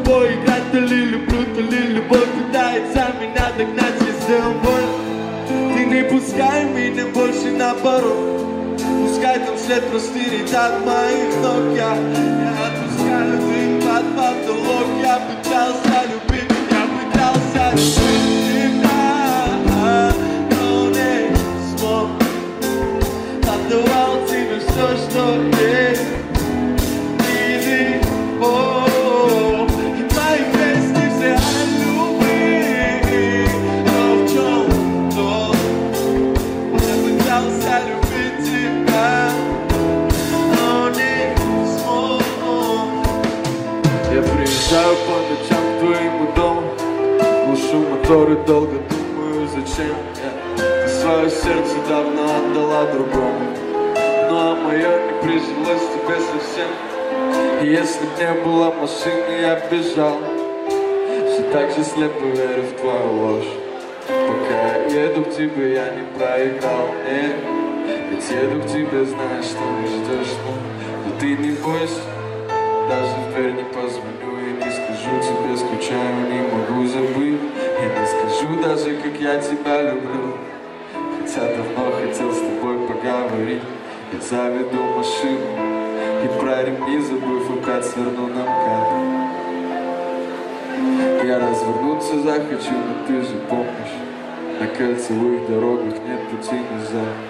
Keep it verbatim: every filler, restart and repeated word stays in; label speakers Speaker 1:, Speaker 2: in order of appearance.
Speaker 1: тобой играть, то ли люблю, то ли любовь пытается меня догнать, если он болен. Ты не пускай меня больше наоборот. Пускай там след простынет от моих ног. Я, я отпускаю дым под потолок. Я пытался любить, я пытался любить тебя, но не смог. Отдавал тебе все, что есть. И ты, о, и мои песни все о любви. Но в чем то? Я пытался любить тебя, но не смог. Я приезжаю по ночам к твоему дому, глушу мотор и долго думаю, зачем я. Ты свое сердце давно отдала другому, ну а мое не прижилось тебе совсем. И если б не было машины, я бежал. Все так же слепо верю в твою ложь. Пока я еду к тебе, я не проиграл, нет. Ведь еду к тебе, зная, что не ждешь, но, но ты не бойся. Даже в дверь не позвоню и не скажу тебе, скучаю, не могу забыть. И не скажу даже, как я тебя люблю. Хотя давно хотел с тобой поговорить. Я заведу машину и про ремни забыв опять сверну на МКАД. Я развернуться захочу, но ты же помнишь, на кольцевых дорогах нет пути назад.